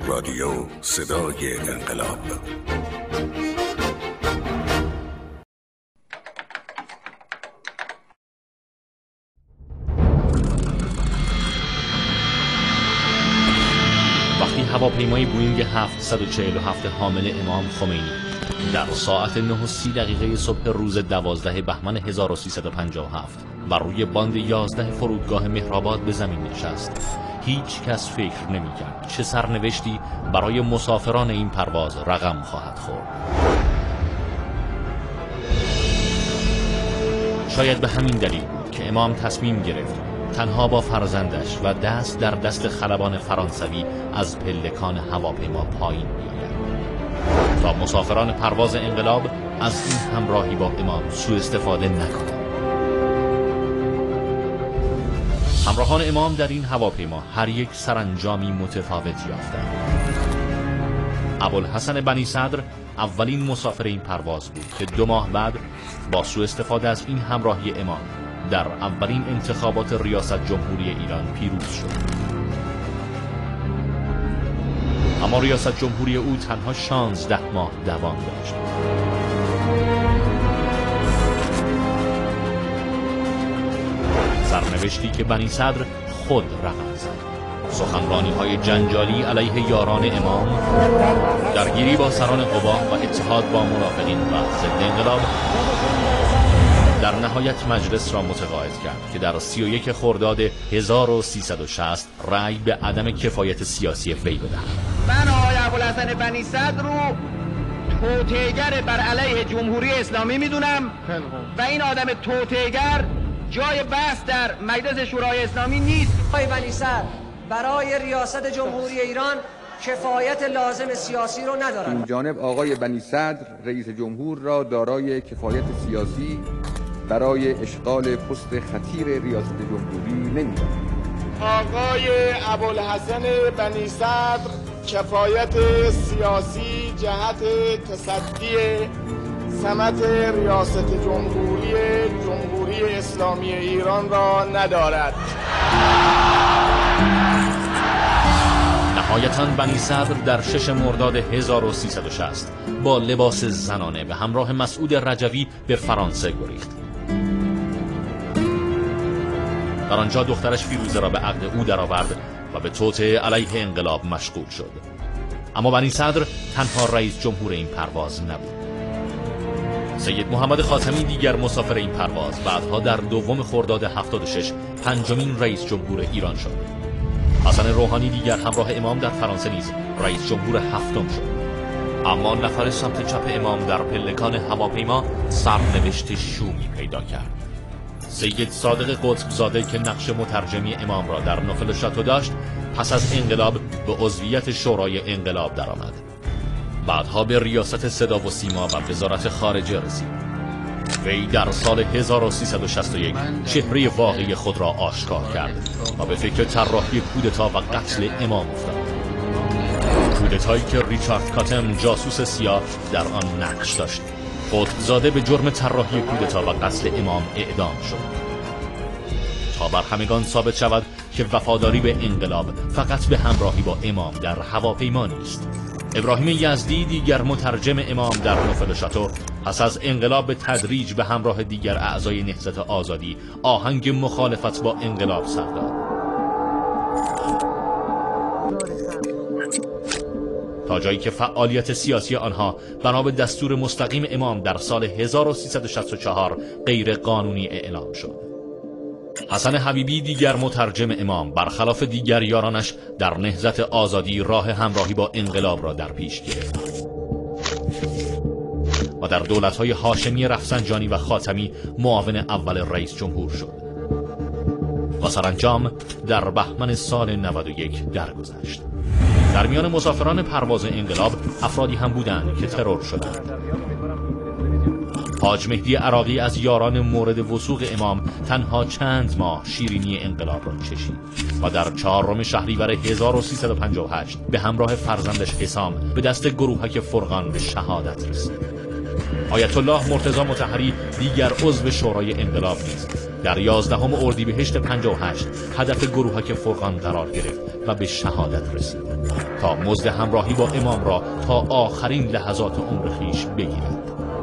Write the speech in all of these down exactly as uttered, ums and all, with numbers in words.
رادیو صدای انقلاب. وقتی هواپیمای بوئینگ هفتصد و چهل و هفت حامل امام خمینی در ساعت نه و سی دقیقه صبح روز دوازده بهمن هزار و سیصد و پنجاه و هفت و روی باند یازده فرودگاه مهرآباد به زمین نشست، هیچ کس فکر نمی کرد چه سرنوشتی برای مسافران این پرواز رقم خواهد خورد. شاید به همین دلیل بود که امام تصمیم گرفت تنها با فرزندش و دست در دست خلبان فرانسوی از پلکان هواپیما پایین بیاید تا مسافران پرواز انقلاب از این همراهی با امام سوء استفاده نکنند. همراهان امام در این هواپیما هر یک سرانجامی متفاوت یافتند. ابوالحسن بنی صدر اولین مسافر این پرواز بود که دو ماه بعد با سوء استفاده از این همراهی امام در اولین انتخابات ریاست جمهوری ایران پیروز شد. اما ریاست جمهوری او تنها شانزده ماه دوام داشت. سرنوشتی که بنی صدر خود رقم زد. سخنرانی های جنجالی علیه یاران امام، درگیری با سران قوا و اتحاد با منافقین و ضد انقلاب در نهایت مجلس را متقاعد کرد که در سی و یک خرداد هزار و سیصد و شصت رأی به عدم کفایت سیاسی وی بدهد. من آقای ابوالحسن بنی صدر رو توطئه‌گر بر علیه جمهوری اسلامی میدونم و این آدم توطئه‌گر جای بحث در مجلس شورای اسلامی نیست. آقای بنی صدر برای ریاست جمهوری ایران کفایت لازم سیاسی رو ندارد. این جانب آقای بنی صدر رئیس جمهور را دارای کفایت سیاسی برای اشغال پست خطیر ریاست جمهوری نمی‌داند. آقای ابوالحسن بنی صدر کفایت سیاسی جهت تصدی سمت ریاست جمهوری جمهوری اسلامی ایران را ندارد. نهایتاً بنی صدر در شش مرداد هزار و سیصد و شصت با لباس زنانه به همراه مسعود رجوی به فرانسه گریخت. در آنجا دخترش فیروزه را به عقد او درآورد و به توطئه علیه انقلاب مشغول شد. اما بنی صدر تنها رئیس جمهور این پرواز نبود. سید محمد خاتمی دیگر مسافر این پرواز بعدها در دوم خرداد هفتاد و شش پنجمین رئیس جمهور ایران شد. حسن روحانی دیگر همراه امام در فرانسه نیز رئیس جمهور هفتم شد. اما نفر سمت چپ امام در پلکان هواپیما سرنوشت شومی پیدا کرد. سید صادق قطبزاده که نقش مترجمی امام را در نوفل شاتو داشت، پس از انقلاب به عضویت شورای انقلاب درآمد. بعدها به ریاست صدا و سیما و وزارت خارجه رسید. وی در سال هزار و سیصد و شصت و یک چهره واقعی خود را آشکار کرد و به فکر طراحی کودتا و قتل امام افتاد. کودتایی که ریچارد کاتم جاسوس سیاه در آن نقش داشت. قطبزاده به جرم طراحی کودتا و قتل امام اعدام شد. تا بر همگان ثابت شود که وفاداری به انقلاب فقط به همراهی با امام در هواپیما نیست. ابراهیم یزدی دیگر مترجم امام در نوفل شاتو پس از انقلاب به تدریج به همراه دیگر اعضای نهضت آزادی آهنگ مخالفت با انقلاب سر داد تا جایی که فعالیت سیاسی آنها بنا به دستور مستقیم امام در سال هزار و سیصد و شصت و چهار غیر قانونی اعلام شد. حسن حبیبی دیگر مترجم امام برخلاف دیگر یارانش در نهضت آزادی راه همراهی با انقلاب را در پیش گرفت و در دولت‌های هاشمی رفسنجانی و خاتمی معاون اول رئیس جمهور شد و سرانجام در بهمن سال نود و یک درگذشت. در میان مسافران پرواز انقلاب افرادی هم بودند که ترور شدند. حاج مهدی عراقی از یاران مورد وثوق امام تنها چند ماه شیرینی انقلاب را چشید و در چهارم شهریور هزار و سیصد و پنجاه و هشت به همراه فرزندش حسام به دست گروهک فرقان به شهادت رسید. آیت الله مرتضی مطهری دیگر عضو شورای انقلاب نیست در یازدهم اردیبهشت پنجاه و هشت هدف گروهک فرقان قرار گرفت و به شهادت رسید تا مزد همراهی با امام را تا آخرین لحظات عمر خویش بگیرد.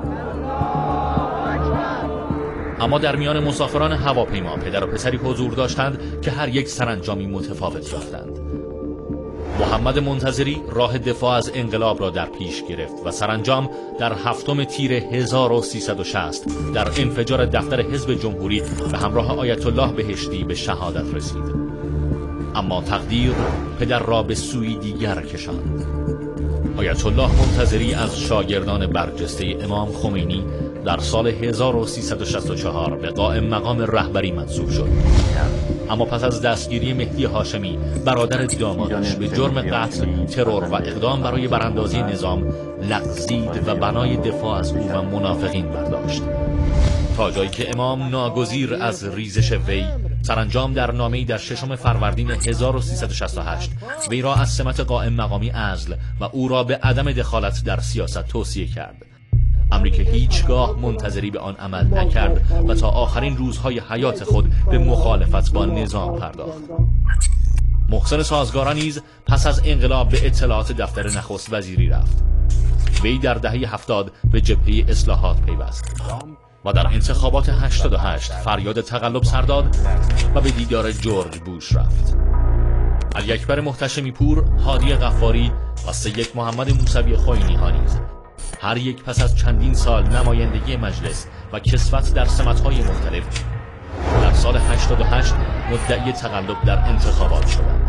اما در میان مسافران هواپیما پدر و پسری حضور داشتند که هر یک سرانجامی متفاوت یافتند. محمد منتظری راه دفاع از انقلاب را در پیش گرفت و سرانجام در هفتم تیر هزار و سیصد و شصت در انفجار دفتر حزب جمهوری به همراه آیت الله بهشتی به شهادت رسید. اما تقدیر پدر را به سوی دیگر کشاند. آیت الله منتظری از شاگردان برجسته امام خمینی در سال هزار و سیصد و شصت و چهار به قائم مقام رهبری منصوب شد. اما پس از دستگیری مهدی هاشمی برادر دامادش به جرم قتل، ترور و اقدام برای براندازی نظام لغزید و بنای دفاع از او و منافقین برداشت تا جایی که امام ناگزیر از ریزش وی سرانجام در نامه‌ای در ششم فروردین هزار و سیصد و شصت و هشت وی را از سمت قائم مقامی عزل و او را به عدم دخالت در سیاست توصیه کرد، امری که هیچگاه منتظری به آن عمل نکرد و تا آخرین روزهای حیات خود به مخالفت با نظام پرداخت. محسن سازگارا نیز پس از انقلاب به اطلاعات دفتر نخست وزیری رفت. وی در دهه هفتاد به جبهه اصلاحات پیوست و در انتخابات هشتاد و هشت فریاد تقلب سر داد و به دیدار جورج بوش رفت. علی اکبر محتشمی پور، هادی غفاری و سید محمد موسوی خوئینی ها نیز هر یک پس از چندین سال نمایندگی مجلس و کسوت در سمت‌های مختلف در سال هشتاد و هشت مدعی تقلب در انتخابات شدند.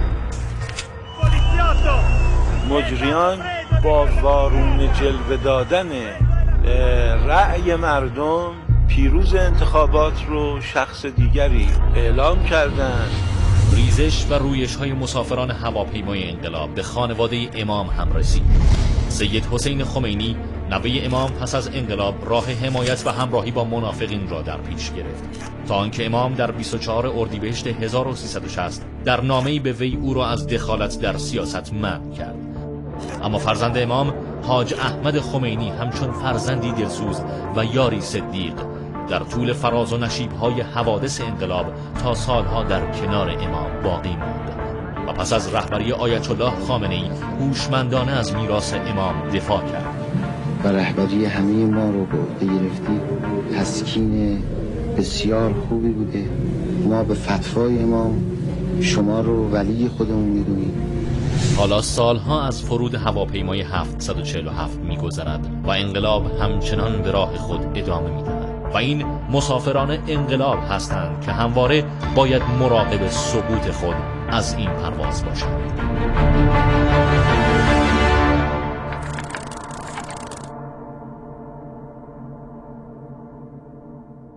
مجریان با وارون جلوه دادن رأی مردم پیروز انتخابات رو شخص دیگری اعلام کردند. ریزش و رویش های مسافران هواپیمای انقلاب به خانواده امام هم رسید. سید حسین خمینی نوه امام پس از انقلاب راه حمایت و همراهی با منافقین را در پیش گرفت تا آنکه امام در بیست و چهارم اردیبهشت هزار و سیصد و شصت در نامه‌ای به وی او را از دخالت در سیاست منع کرد. اما فرزند امام حاج احمد خمینی همچون فرزندی دلسوز و یاری صدیق در طول فراز و نشیب‌های حوادث انقلاب تا سالها در کنار امام باقی ماند و پس از رهبری آیت الله خامنه‌ای هوشمندانه از میراث امام دفاع کرد و رهبری همه ما رو به عهده گرفتی. تسکین بسیار خوبی بوده. ما به فتوای امام شما رو ولی خودمون میدونیم. حالا سالها از فرود هواپیمای هفتصد و چهل و هفت می‌گذرد و انقلاب همچنان به راه خود ادامه می‌دهد و این مسافران انقلاب هستند که همواره باید مراقب سقوط خود از این پرواز باشند.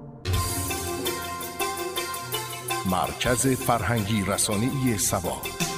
مرکز فرهنگی رسانه‌ای سبا.